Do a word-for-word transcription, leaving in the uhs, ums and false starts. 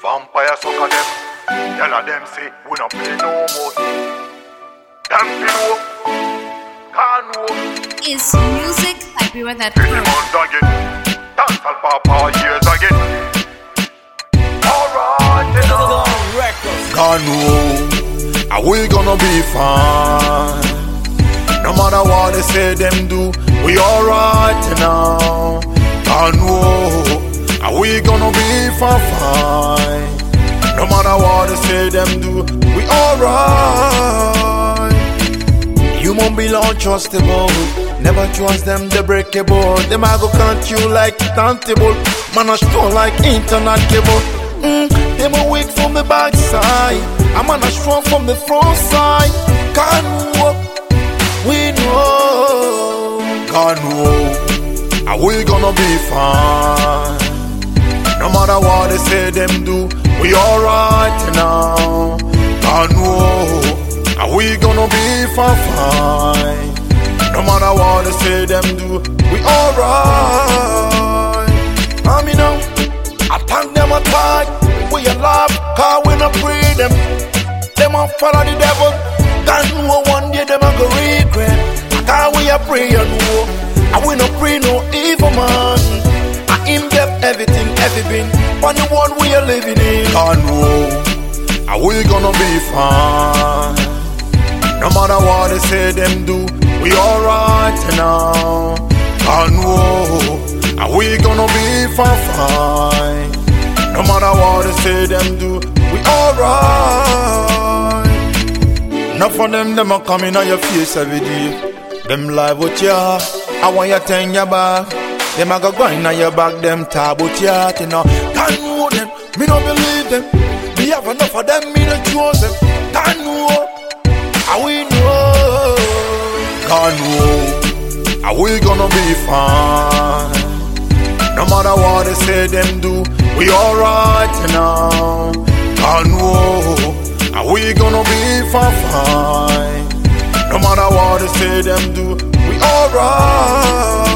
Vampire sucker them. Tell a them say we no play no more. Them feel can't know. Is music everywhere that Pretty months again. Dance al papa years again. Alright, you know. Can't know. Are we gonna be fine? No matter what they say them do, we alright now. Can't know. Are we gonna be fine, fine? No matter what they say them do, we alright. Human be untrustable. Never trust them, they breakable. Them I go count you like tantable. Man, I strong like internet cable. Mm, them a weak from the backside. I'm on a strong from the front side. Can't walk, we know. Can't walk, are we gonna be fine? No matter what they say them do, we alright now. Can't walk, are we gonna be fine, fine? No matter what they say them do, we alright. I mean now, I thank them a time. We alive, cause we no free them. Them a follow the devil. God know one day them a go regret. Cause we a pray and know, and we no pray no evil man. I him get everything, everything. On the one we are living in. God know, are we gonna be fine? No matter what they say them do, we alright now. God know, are we gonna be fine, fine? No matter what they say them do, we alright. Enough for them, them a coming on your face every day. Them live with ya, I want you turn your back. Them a go grind on your back, them talk about ya, you know. Can't know them, me don't believe them. Me have enough of them, me don't choose them. Can't know, how we know. Can't know, are we gonna be fine? No matter what they say them do, we alright now. Can't know, are we gonna be fine, fine? No matter what they say them do, we alright.